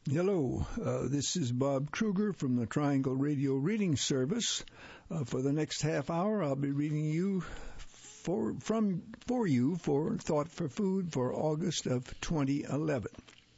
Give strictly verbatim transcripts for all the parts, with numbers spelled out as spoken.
Hello, uh, this is Bob Kruger from the Triangle Radio Reading Service. Uh, for the next half hour, I'll be reading you for from for you for Thought for Food for August of twenty eleven.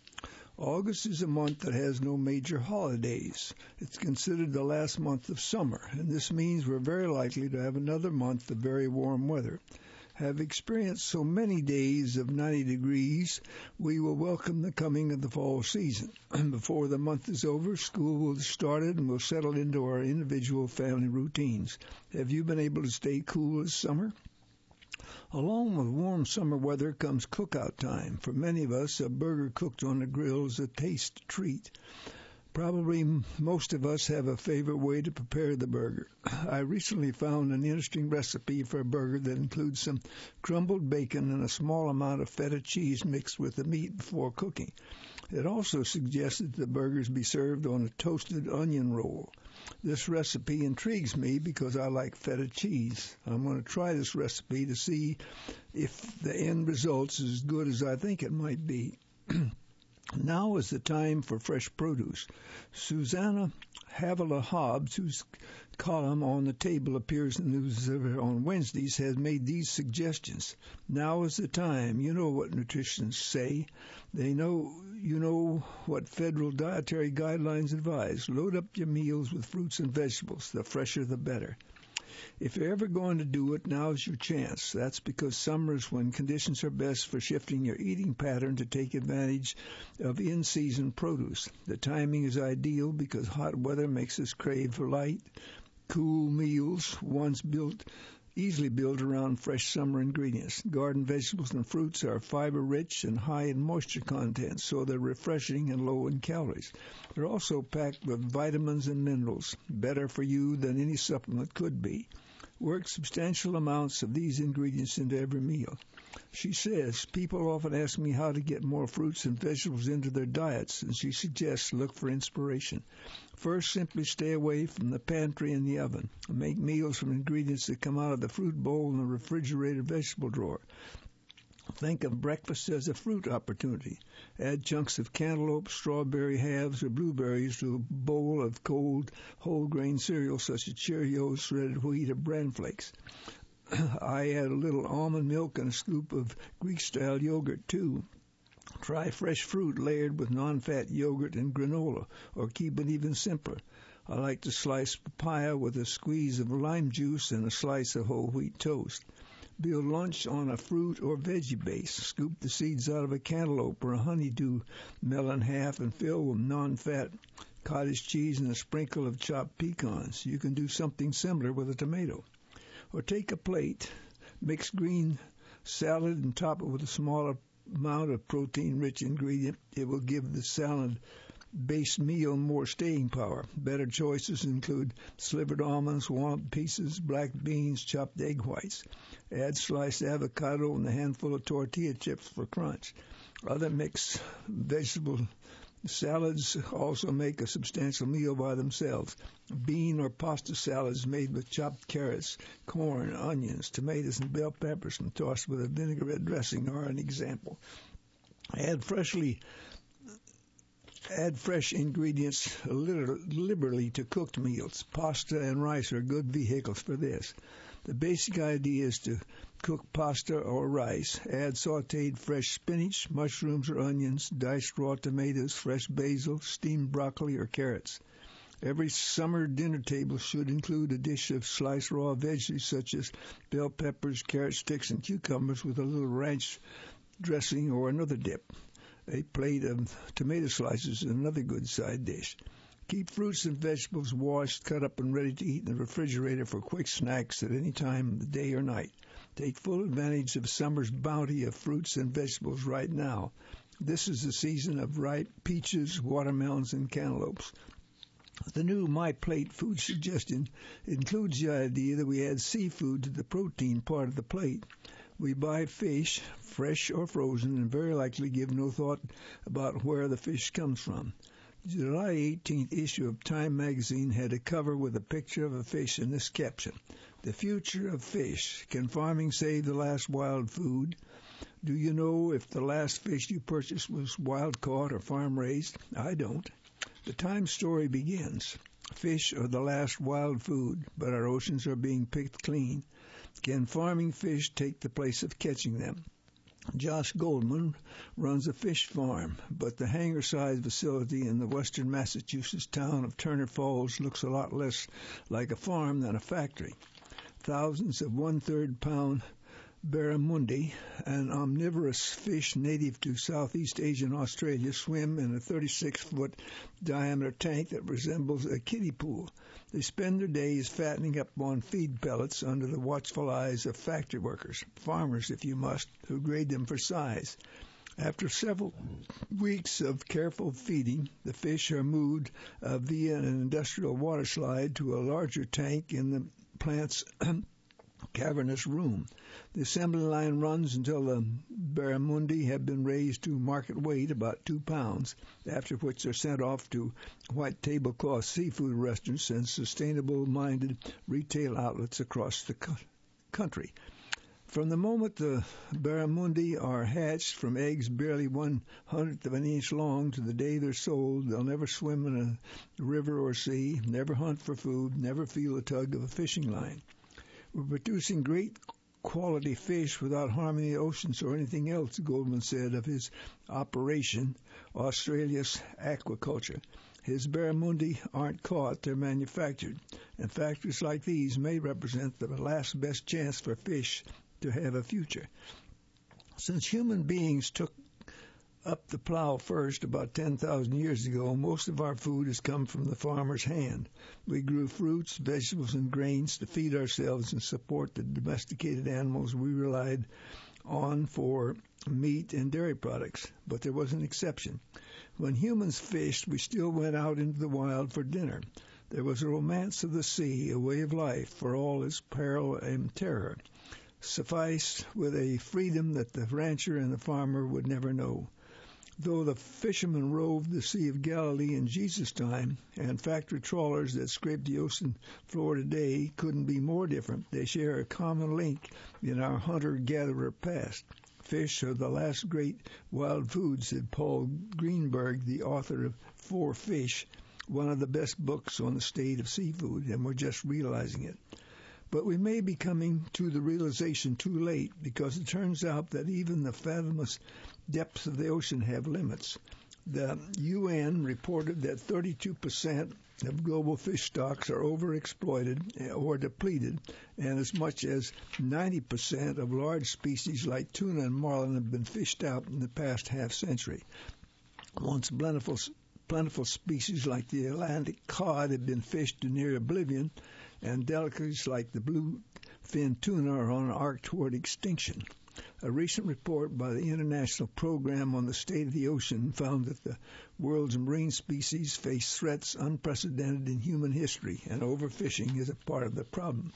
August is a month that has no major holidays. It's considered the last month of summer, and this means we're very likely to have another month of very warm weather. Have experienced so many days of ninety degrees, we will welcome the coming of the fall season. Before the month is over, school will have started and we'll settle into our individual family routines. Have you been able to stay cool this summer? Along with warm summer weather comes cookout time. For many of us, a burger cooked on the grill is a taste treat. Probably most of us have a favorite way to prepare the burger. I recently found an interesting recipe for a burger that includes some crumbled bacon and a small amount of feta cheese mixed with the meat before cooking. It also suggested the burgers be served on a toasted onion roll. This recipe intrigues me because I like feta cheese. I'm going to try this recipe to see if the end result's as good as I think it might be. Now is the time for fresh produce. Susanna Havila Hobbs, whose column on the table appears in the News on Wednesdays, has made these suggestions. Now is the time. You know what nutritionists say. They know you know what federal dietary guidelines advise. Load up your meals with fruits and vegetables. The fresher, the better. If you're ever going to do it, now's your chance. That's because summer is when conditions are best for shifting your eating pattern to take advantage of in-season produce. The timing is ideal because hot weather makes us crave for light, cool meals, ones built easily built around fresh summer ingredients. Garden vegetables and fruits are fiber-rich and high in moisture content, so they're refreshing and low in calories. They're also packed with vitamins and minerals, better for you than any supplement could be. Work substantial amounts of these ingredients into every meal. She says, people often ask me how to get more fruits and vegetables into their diets, and she suggests look for inspiration. First, simply stay away from the pantry and the oven. Make meals from ingredients that come out of the fruit bowl and the refrigerated vegetable drawer. Think of breakfast as a fruit opportunity. Add chunks of cantaloupe, strawberry halves, or blueberries to a bowl of cold, whole-grain cereal such as Cheerios, shredded wheat, or bran flakes. I add a little almond milk and a scoop of Greek-style yogurt, too. Try fresh fruit layered with non-fat yogurt and granola, or keep it even simpler. I like to slice papaya with a squeeze of lime juice and a slice of whole wheat toast. Build lunch on a fruit or veggie base. Scoop the seeds out of a cantaloupe or a honeydew melon half and fill with non-fat cottage cheese and a sprinkle of chopped pecans. You can do something similar with a tomato. Or take a plate, mix green salad and top it with a smaller amount of protein-rich ingredient. It will give the salad-based meal more staying power. Better choices include slivered almonds, walnut pieces, black beans, chopped egg whites. Add sliced avocado and a handful of tortilla chips for crunch. Other mixed vegetable salads also make a substantial meal by themselves. Bean or pasta salads made with chopped carrots, corn, onions, tomatoes, and bell peppers and tossed with a vinaigrette dressing are an example. Add freshly Add fresh ingredients liberally to cooked meals. Pasta and rice are good vehicles for this. The basic idea is to cook pasta or rice. Add sautéed fresh spinach, mushrooms or onions, diced raw tomatoes, fresh basil, steamed broccoli or carrots. Every summer dinner table should include a dish of sliced raw veggies such as bell peppers, carrot sticks, and cucumbers with a little ranch dressing or another dip. A plate of tomato slices is another good side dish. Keep fruits and vegetables washed, cut up, and ready to eat in the refrigerator for quick snacks at any time of the day or night. Take full advantage of summer's bounty of fruits and vegetables right now. This is the season of ripe peaches, watermelons, and cantaloupes. The new My Plate food suggestion includes the idea that we add seafood to the protein part of the plate. We buy fish, fresh or frozen, and very likely give no thought about where the fish comes from. The July eighteenth issue of Time magazine had a cover with a picture of a fish in this caption: "The future of fish. Can farming save the last wild food?" Do you know if the last fish you purchased was wild-caught or farm-raised? I don't. The time story begins. Fish are the last wild food, but our oceans are being picked clean. Can farming fish take the place of catching them? Josh Goldman runs a fish farm, but the hangar-sized facility in the western Massachusetts town of Turner Falls looks a lot less like a farm than a factory. Thousands of one-third pound barramundi, an omnivorous fish native to Southeast Asia and Australia, swim in a thirty-six foot diameter tank that resembles a kiddie pool. They spend their days fattening up on feed pellets under the watchful eyes of factory workers, farmers if you must, who grade them for size. After several weeks of careful feeding, the fish are moved uh, via an industrial water slide to a larger tank in the plant's cavernous room. The assembly line runs until the barramundi have been raised to market weight, about two pounds, after which they're sent off to white tablecloth seafood restaurants and sustainable-minded retail outlets across the country. From the moment the barramundi are hatched from eggs barely one hundredth of an inch long to the day they're sold, they'll never swim in a river or sea, never hunt for food, never feel the tug of a fishing line. We're producing great quality fish without harming the oceans or anything else, Goldman said of his operation, Australia's aquaculture. His barramundi aren't caught, they're manufactured, and factories like these may represent the last best chance for fish to have a future. Since human beings took up the plow first about ten thousand years ago, most of our food has come from the farmer's hand. We grew fruits, vegetables, and grains to feed ourselves and support the domesticated animals we relied on for meat and dairy products. But there was an exception. When humans fished, we still went out into the wild for dinner. There was a romance of the sea, a way of life for all its peril and terror, sufficed with a freedom that the rancher and the farmer would never know. Though the fishermen roved the Sea of Galilee in Jesus' time, and factory trawlers that scrape the ocean floor today couldn't be more different, they share a common link in our hunter-gatherer past. Fish are the last great wild food, said Paul Greenberg, the author of For Fish, one of the best books on the state of seafood, and we're just realizing it. But we may be coming to the realization too late, because it turns out that even the fathomless depths of the ocean have limits. The U N reported that thirty-two percent of global fish stocks are overexploited or depleted, and as much as ninety percent of large species like tuna and marlin have been fished out in the past half century. Once plentiful, plentiful species like the Atlantic cod have been fished to near oblivion, and delicacies like the bluefin tuna are on an arc toward extinction. A recent report by the International Program on the State of the Ocean found that the world's marine species face threats unprecedented in human history, and overfishing is a part of the problem.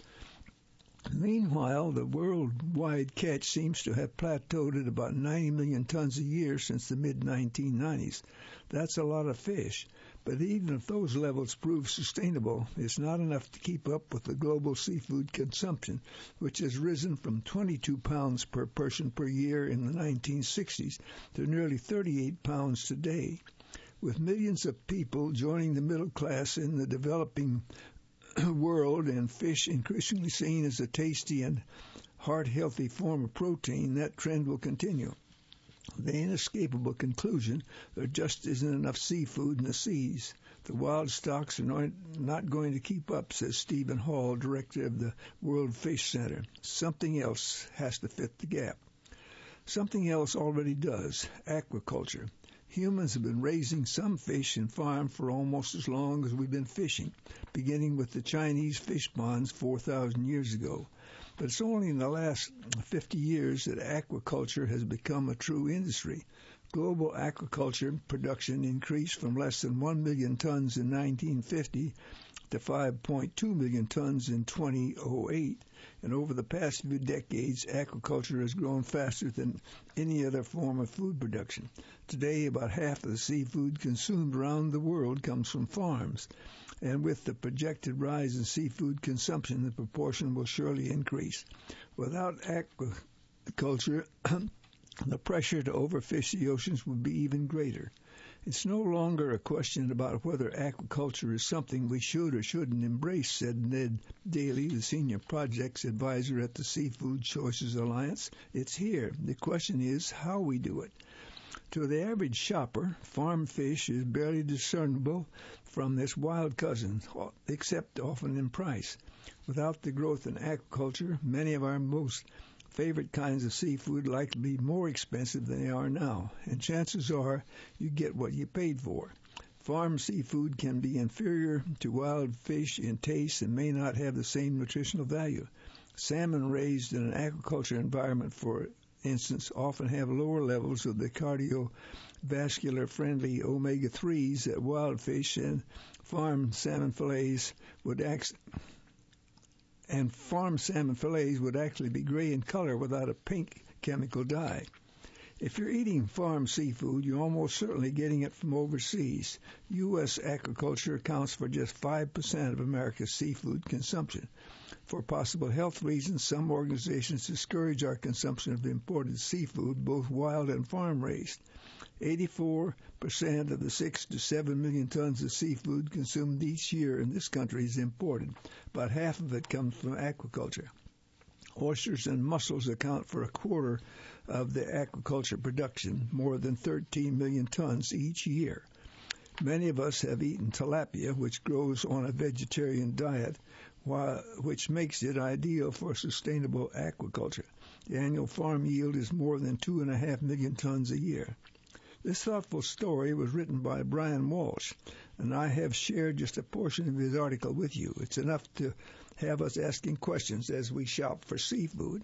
Meanwhile, the worldwide catch seems to have plateaued at about ninety million tons a year since the mid nineteen nineties. That's a lot of fish. But even if those levels prove sustainable, it's not enough to keep up with the global seafood consumption, which has risen from twenty-two pounds per person per year in the nineteen sixties to nearly thirty-eight pounds today. With millions of people joining the middle class in the developing world and fish increasingly seen as a tasty and heart-healthy form of protein, that trend will continue. The inescapable conclusion, there just isn't enough seafood in the seas. The wild stocks are not going to keep up, says Stephen Hall, director of the World Fish Center. Something else has to fit the gap. Something else already does, aquaculture. Humans have been raising some fish in farms for almost as long as we've been fishing, beginning with the Chinese fish ponds four thousand years ago. But it's only in the last fifty years that aquaculture has become a true industry. Global aquaculture production increased from less than one million tons in nineteen fifty to five point two million tons in two thousand eight. And over the past few decades, aquaculture has grown faster than any other form of food production. Today, about half of the seafood consumed around the world comes from farms. And with the projected rise in seafood consumption, the proportion will surely increase. Without aquaculture, the pressure to overfish the oceans would be even greater. It's no longer a question about whether aquaculture is something we should or shouldn't embrace, said Ned Daly, the senior projects advisor at the Seafood Choices Alliance. It's here. The question is how we do it. To the average shopper, farm fish is barely discernible from its wild cousin, except often in price. Without the growth in aquaculture, many of our most favorite kinds of seafood likely be more expensive than they are now, and chances are you get what you paid for. Farm seafood can be inferior to wild fish in taste and may not have the same nutritional value. Salmon raised in an aquaculture environment, for instance, often have lower levels of the cardiovascular-friendly omega threes that wild fish and farm salmon fillets would act and farm salmon fillets would actually be gray in color without a pink chemical dye. If you're eating farm seafood, you're almost certainly getting it from overseas. U S aquaculture accounts for just five percent of America's seafood consumption. For possible health reasons, some organizations discourage our consumption of imported seafood, both wild and farm-raised. eighty-four percent of the six to seven million tons of seafood consumed each year in this country is imported. About half of it comes from aquaculture. Oysters and mussels account for a quarter of the aquaculture production, more than thirteen million tons each year. Many of us have eaten tilapia, which grows on a vegetarian diet, while, which makes it ideal for sustainable aquaculture. The annual farm yield is more than two and a half million tons a year. This thoughtful story was written by Brian Walsh, and I have shared just a portion of his article with you. It's enough to have us asking questions as we shop for seafood.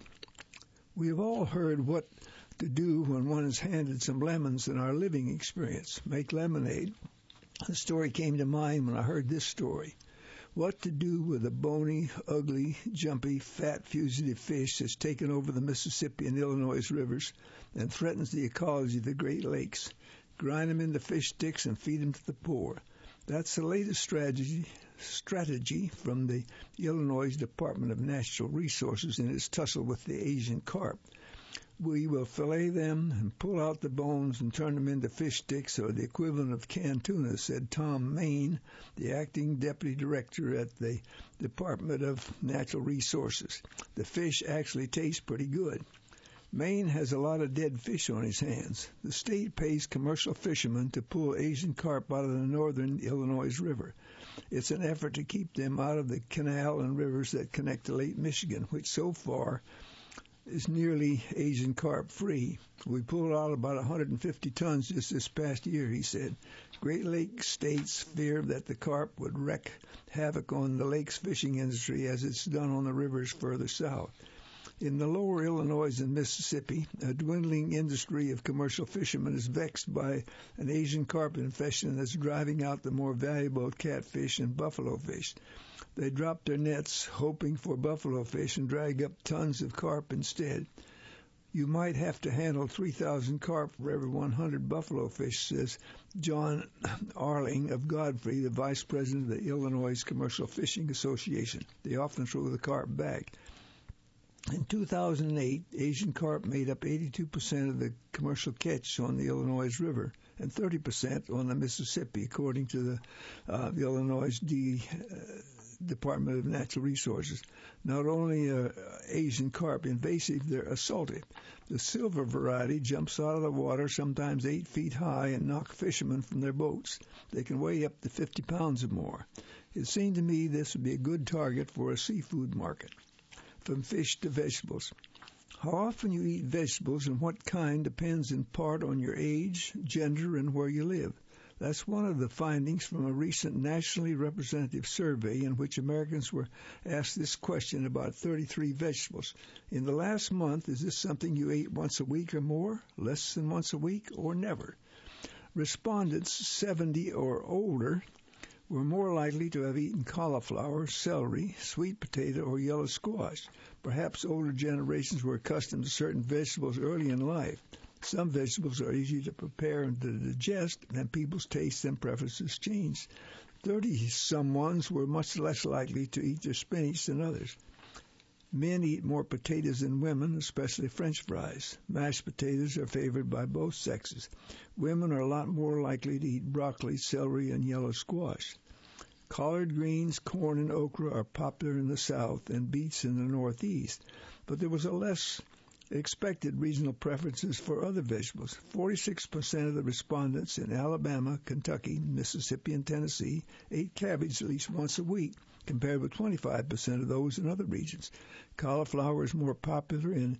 We have all heard what to do when one is handed some lemons in our living experience. Make lemonade. The story came to mind when I heard this story. What to do with a bony, ugly, jumpy, fat, fugitive fish that's taken over the Mississippi and Illinois rivers and threatens the ecology of the Great Lakes. Grind them into fish sticks and feed them to the poor. That's the latest strategy strategy from the Illinois Department of Natural Resources in its tussle with the Asian carp. We will fillet them and pull out the bones and turn them into fish sticks, or the equivalent of canned tuna, said Tom Main, the acting deputy director at the Department of Natural Resources. The fish actually taste pretty good. Maine has a lot of dead fish on his hands. The state pays commercial fishermen to pull Asian carp out of the northern Illinois River. It's an effort to keep them out of the canal and rivers that connect to Lake Michigan, which so far is nearly Asian carp free. We pulled out about one hundred fifty tons just this past year, he said. Great Lakes states fear that the carp would wreak havoc on the lake's fishing industry as it's done on the rivers further south. In the lower Illinois and Mississippi, a dwindling industry of commercial fishermen is vexed by an Asian carp infestation that's driving out the more valuable catfish and buffalo fish. They drop their nets, hoping for buffalo fish, and drag up tons of carp instead. You might have to handle three thousand carp for every one hundred buffalo fish, says John Arling of Godfrey, the vice president of the Illinois Commercial Fishing Association. They often throw the carp back. In two thousand eight, Asian carp made up eighty-two percent of the commercial catch on the Illinois River and thirty percent on the Mississippi, according to the, uh, the Illinois D, uh, Department of Natural Resources. Not only are Asian carp invasive, they're assaultive. The silver variety jumps out of the water sometimes eight feet high and knocks fishermen from their boats. They can weigh up to fifty pounds or more. It seemed to me this would be a good target for a seafood market. From fish to vegetables. How often you eat vegetables and what kind depends in part on your age, gender, and where you live. That's one of the findings from a recent nationally representative survey in which Americans were asked this question about thirty-three vegetables. In the last month, is this something you ate once a week or more, less than once a week, or never? Respondents seventy or older were more likely to have eaten cauliflower, celery, sweet potato, or yellow squash. Perhaps older generations were accustomed to certain vegetables early in life. Some vegetables are easy to prepare and to digest, and people's tastes and preferences change. Thirty-some ones were much less likely to eat their spinach than others. Men eat more potatoes than women, especially French fries. Mashed potatoes are favored by both sexes. Women are a lot more likely to eat broccoli, celery, and yellow squash. Collard greens, corn, and okra are popular in the South and beets in the Northeast, but there was a less expected regional preferences for other vegetables. forty-six percent of the respondents in Alabama, Kentucky, Mississippi, and Tennessee ate cabbage at least once a week, compared with twenty-five percent of those in other regions. Cauliflower is more popular in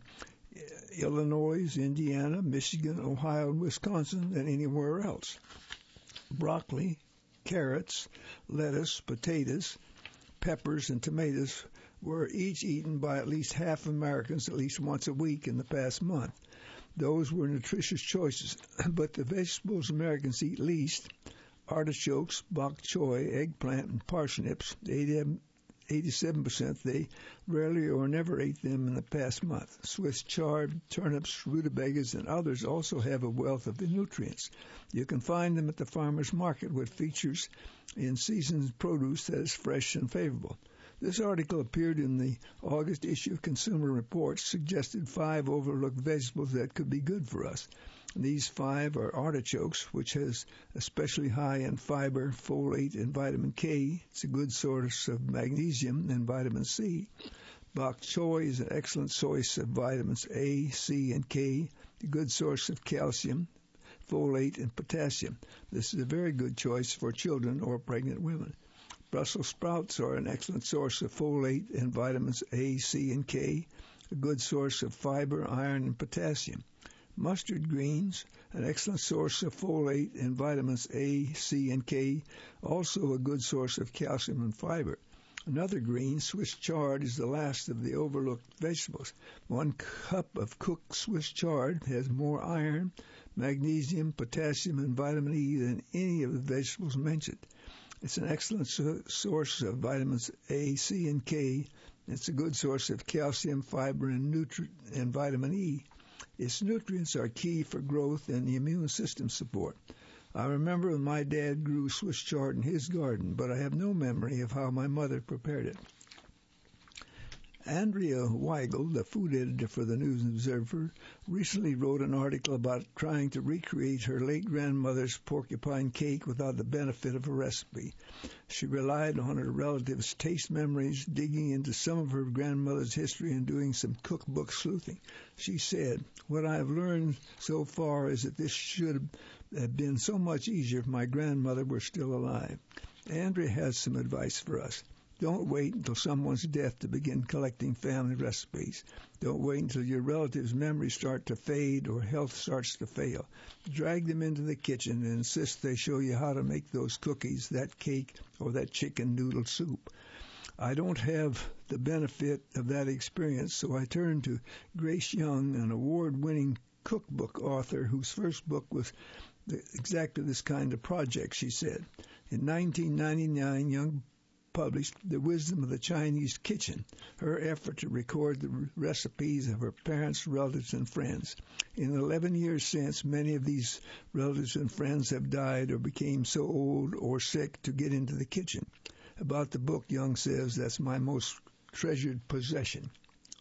Illinois, Indiana, Michigan, Ohio, and Wisconsin than anywhere else. Broccoli, carrots, lettuce, potatoes, peppers, and tomatoes were each eaten by at least half Americans at least once a week in the past month. Those were nutritious choices, but the vegetables Americans eat least, artichokes, bok choy, eggplant, and parsnips, eighty-seven percent, they rarely or never ate them in the past month. Swiss chard, turnips, rutabagas, and others also have a wealth of nutrients. You can find them at the farmer's market with features in seasoned produce that is fresh and favorable. This article appeared in the August issue of Consumer Reports, suggested five overlooked vegetables that could be good for us. These five are artichokes, which has especially high in fiber, folate, and vitamin K. It's a good source of magnesium and vitamin C. Bok choy is an excellent source of vitamins A, C, and K, a good source of calcium, folate, and potassium. This is a very good choice for children or pregnant women. Brussels sprouts are an excellent source of folate and vitamins A, C, and K, a good source of fiber, iron, and potassium. Mustard greens, an excellent source of folate and vitamins A, C, and K, also a good source of calcium and fiber. Another green, Swiss chard, is the last of the overlooked vegetables. One cup of cooked Swiss chard has more iron, magnesium, potassium, and vitamin E than any of the vegetables mentioned. It's an excellent so- source of vitamins A, C, and K. It's a good source of calcium, fiber, and, nutri- and vitamin E. Its nutrients are key for growth and the immune system support. I remember when my dad grew Swiss chard in his garden, but I have no memory of how my mother prepared it. Andrea Weigel, the food editor for the News and Observer, recently wrote an article about trying to recreate her late grandmother's porcupine cake without the benefit of a recipe. She relied on her relatives' taste memories, digging into some of her grandmother's history and doing some cookbook sleuthing. She said, "What I have learned so far is that this should have been so much easier if my grandmother were still alive." Andrea has some advice for us. Don't wait until someone's death to begin collecting family recipes. Don't wait until your relatives' memories start to fade or health starts to fail. Drag them into the kitchen and insist they show you how to make those cookies, that cake, or that chicken noodle soup. I don't have the benefit of that experience, so I turn to Grace Young, an award-winning cookbook author whose first book was exactly this kind of project, she said. In nineteen ninety-nine, Young published The Wisdom of the Chinese Kitchen, her effort to record the recipes of her parents, relatives, and friends. In eleven years since, many of these relatives and friends have died or became so old or sick to get into the kitchen. About the book, Young says, "That's my most treasured possession."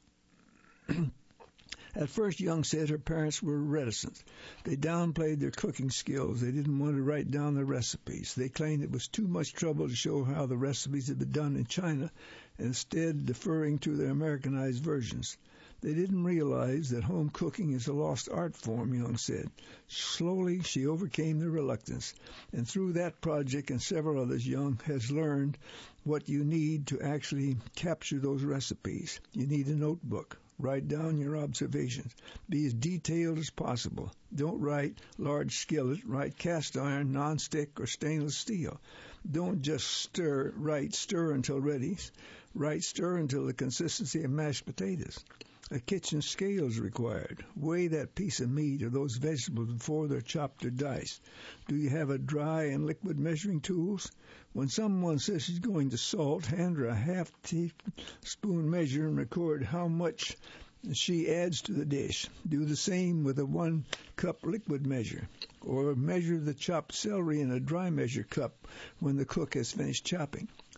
At first, Young said her parents were reticent. They downplayed their cooking skills. They didn't want to write down the recipes. They claimed it was too much trouble to show how the recipes had been done in China, instead deferring to their Americanized versions. They didn't realize that home cooking is a lost art form, Young said. Slowly, she overcame their reluctance, and through that project and several others, Young has learned what you need to actually capture those recipes. You need a notebook. Write down your observations. Be as detailed as possible. Don't write large skillet. Write cast iron, non-stick, or stainless steel. Don't just stir. Write stir until ready. Write stir until the consistency of mashed potatoes. A kitchen scale is required. Weigh that piece of meat or those vegetables before they're chopped or diced. Do you have a dry and liquid measuring tools? When someone says she's going to salt, hand her a half teaspoon measure and record how much she adds to the dish. Do the same with a one cup liquid measure, or measure the chopped celery in a dry measure cup when the cook has finished chopping.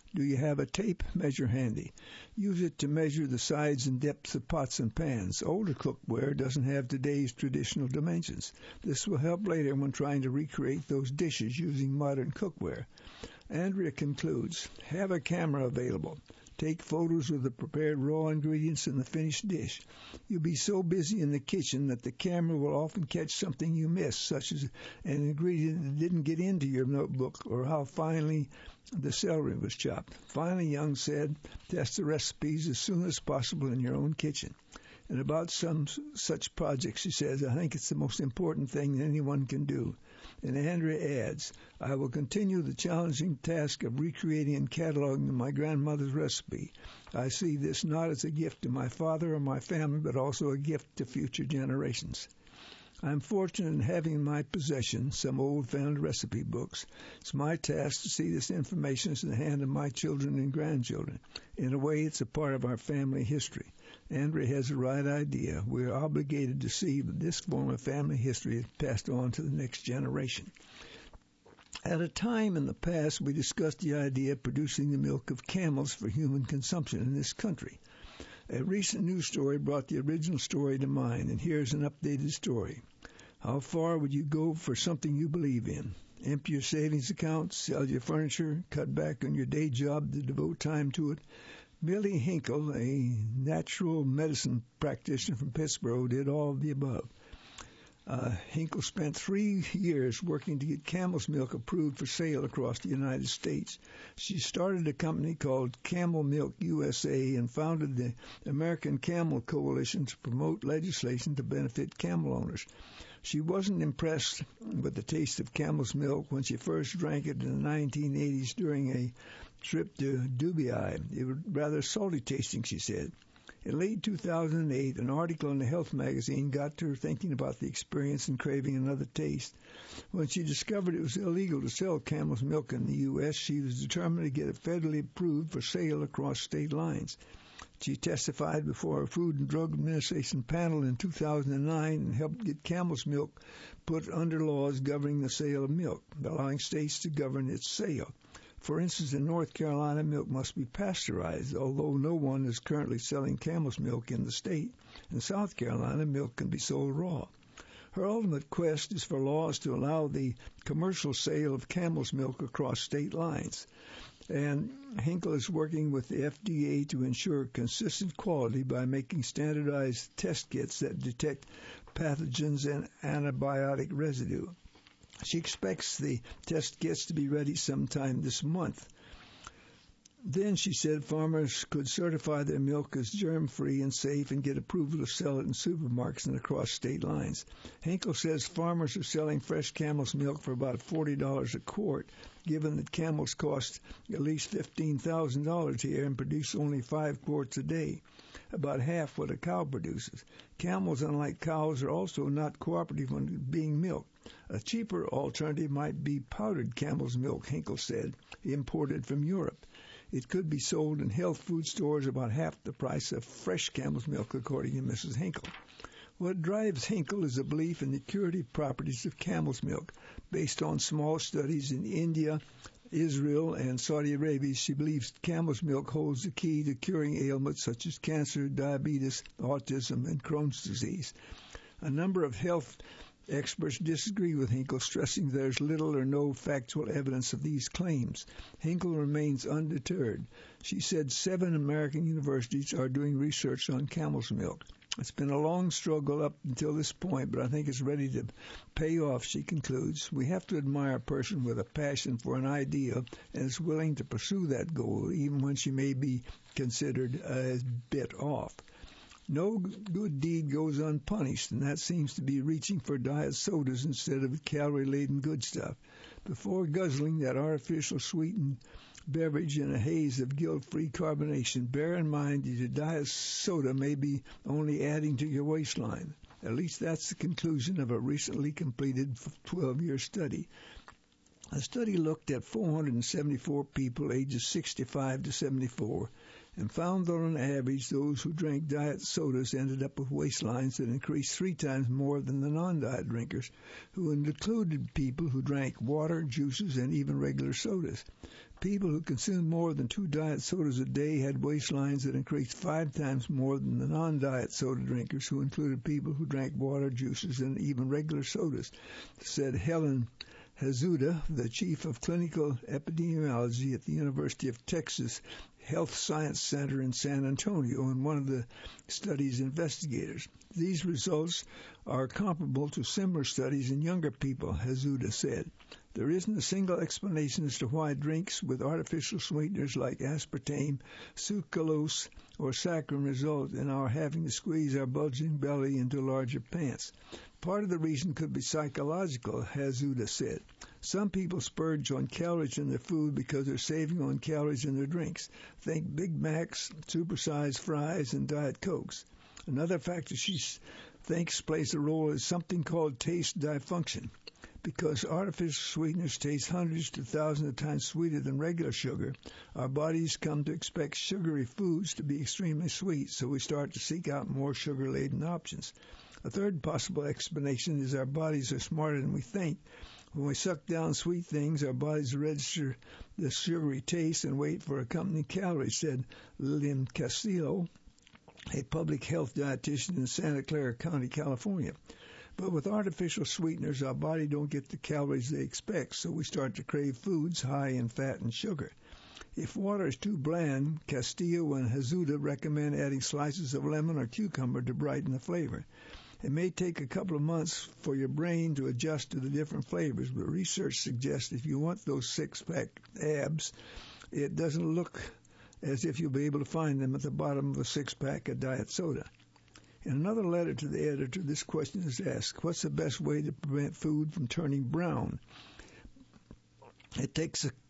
Do you have a tape measure handy? Use it to measure the size and depth of pots and pans. Older cookware doesn't have today's traditional dimensions. This will help later when trying to recreate those dishes using modern cookware. Andrea concludes, have a camera available. Take photos of the prepared raw ingredients in the finished dish. You'll be so busy in the kitchen that the camera will often catch something you missed, such as an ingredient that didn't get into your notebook or how finely the celery was chopped. Finally, Young said, test the recipes as soon as possible in your own kitchen. And about some such projects, she says, I think it's the most important thing anyone can do. And Andrea adds, I will continue the challenging task of recreating and cataloging my grandmother's recipe. I see this not as a gift to my father or my family, but also a gift to future generations. I'm fortunate in having in my possession some old found recipe books. It's my task to see this information in the hand of my children and grandchildren. In a way, it's a part of our family history. Andrea has the right idea. We are obligated to see that this form of family history is passed on to the next generation. At a time in the past, we discussed the idea of producing the milk of camels for human consumption in this country. A recent news story brought the original story to mind, and here's an updated story. How far would you go for something you believe in? Empty your savings account, sell your furniture, cut back on your day job to devote time to it? Millie Hinkle, a natural medicine practitioner from Pittsburgh, did all of the above. Uh, Hinkle spent three years working to get camel's milk approved for sale across the United States. She started a company called Camel Milk U S A and founded the American Camel Coalition to promote legislation to benefit camel owners. She wasn't impressed with the taste of camel's milk when she first drank it in the nineteen eighties during a trip to Dubai. It was rather salty tasting, she said. In late two thousand eight, an article in the health magazine got her thinking about the experience and craving another taste. When she discovered it was illegal to sell camel's milk in the U S, she was determined to get it federally approved for sale across state lines. She testified before a Food and Drug Administration panel in two thousand nine and helped get camel's milk put under laws governing the sale of milk, allowing states to govern its sale. For instance, in North Carolina, milk must be pasteurized, although no one is currently selling camel's milk in the state. In South Carolina, milk can be sold raw. Her ultimate quest is for laws to allow the commercial sale of camel's milk across state lines. And Hinkle is working with the F D A to ensure consistent quality by making standardized test kits that detect pathogens and antibiotic residue. She expects the test kits to be ready sometime this month. Then, she said, farmers could certify their milk as germ-free and safe and get approval to sell it in supermarkets and across state lines. Hinkle says farmers are selling fresh camel's milk for about forty dollars a quart, given that camels cost at least fifteen thousand dollars here and produce only five quarts a day, about half what a cow produces. Camels, unlike cows, are also not cooperative when being milked. A cheaper alternative might be powdered camel's milk, Hinkle said, imported from Europe. It could be sold in health food stores about half the price of fresh camel's milk, according to Missus Hinkle. What drives Hinkle is a belief in the curative properties of camel's milk. Based on small studies in India, Israel, and Saudi Arabia, she believes camel's milk holds the key to curing ailments such as cancer, diabetes, autism, and Crohn's disease. A number of health experts disagree with Hinkle, stressing there's little or no factual evidence of these claims. Hinkle remains undeterred. She said seven American universities are doing research on camel's milk. It's been a long struggle up until this point, but I think it's ready to pay off, she concludes. We have to admire a person with a passion for an idea and is willing to pursue that goal, even when she may be considered a bit off. No good deed goes unpunished, and that seems to be reaching for diet sodas instead of calorie-laden good stuff. Before guzzling that artificial sweetened beverage in a haze of guilt-free carbonation, bear in mind that your diet soda may be only adding to your waistline. At least that's the conclusion of a recently completed twelve-year study. The study looked at four hundred seventy-four people ages sixty-five to seventy-four and found that on average those who drank diet sodas ended up with waistlines that increased three times more than the non-diet drinkers, who included people who drank water, juices, and even regular sodas. People who consumed more than two diet sodas a day had waistlines that increased five times more than the non-diet soda drinkers, who included people who drank water, juices, and even regular sodas, said Helen Hazuda, the chief of clinical epidemiology at the University of Texas Health Science Center in San Antonio, and one of the study's investigators. These results are comparable to similar studies in younger people, Hazuda said. There isn't a single explanation as to why drinks with artificial sweeteners like aspartame, sucralose, or saccharin result in our having to squeeze our bulging belly into larger pants. Part of the reason could be psychological, Hazuda said. Some people splurge on calories in their food because they're saving on calories in their drinks. Think Big Macs, supersized fries, and Diet Cokes. Another factor she thinks plays a role is something called taste dysfunction. Because artificial sweeteners taste hundreds to thousands of times sweeter than regular sugar, our bodies come to expect sugary foods to be extremely sweet, so we start to seek out more sugar-laden options. A third possible explanation is our bodies are smarter than we think. When we suck down sweet things, our bodies register the sugary taste and wait for accompanying calories, said Lillian Castillo, a public health dietitian in Santa Clara County, California. But with artificial sweeteners, our body don't get the calories they expect, so we start to crave foods high in fat and sugar. If water is too bland, Castillo and Hazuda recommend adding slices of lemon or cucumber to brighten the flavor. It may take a couple of months for your brain to adjust to the different flavors, but research suggests if you want those six-pack abs, it doesn't look as if you'll be able to find them at the bottom of a six-pack of diet soda. In another letter to the editor, this question is asked: what's the best way to prevent food from turning brown? It takes a...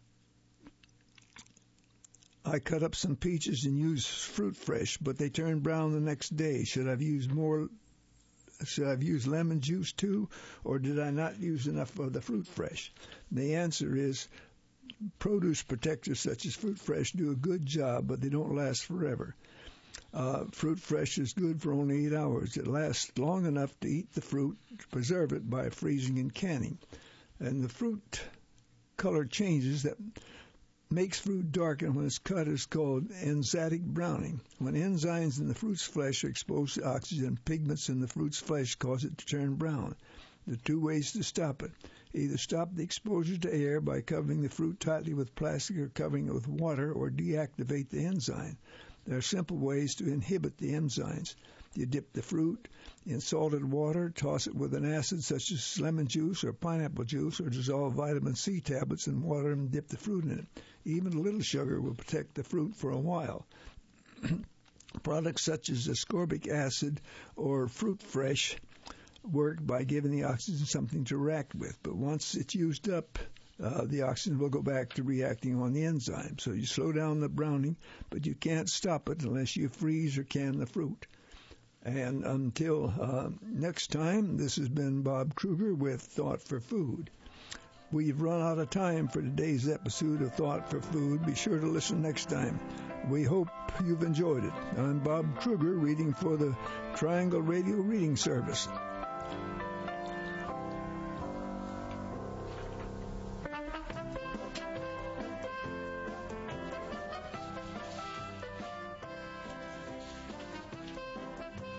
I cut up some peaches and used Fruit Fresh, but they turned brown the next day. Should I have used more... Should I have used lemon juice too, or did I not use enough of the Fruit Fresh? The answer is produce protectors such as Fruit Fresh do a good job, but they don't last forever. Uh, fruit Fresh is good for only eight hours. It lasts long enough to eat the fruit, to preserve it by freezing and canning. And the fruit color changes that makes fruit darken when it's cut is called enzymatic browning. When enzymes in the fruit's flesh are exposed to oxygen, pigments in the fruit's flesh cause it to turn brown. There are two ways to stop it. Either stop the exposure to air by covering the fruit tightly with plastic or covering it with water, or deactivate the enzyme. There are simple ways to inhibit the enzymes. You dip the fruit in salted water, toss it with an acid such as lemon juice or pineapple juice, or dissolve vitamin C tablets in water and dip the fruit in it. Even a little sugar will protect the fruit for a while. Products such as ascorbic acid or Fruit Fresh work by giving the oxygen something to react with, but once it's used up, Uh, the oxygen will go back to reacting on the enzyme. So you slow down the browning, but you can't stop it unless you freeze or can the fruit. And until uh, next time, this has been Bob Kruger with Thought for Food. We've run out of time for today's episode of Thought for Food. Be sure to listen next time. We hope you've enjoyed it. I'm Bob Kruger, reading for the Triangle Radio Reading Service.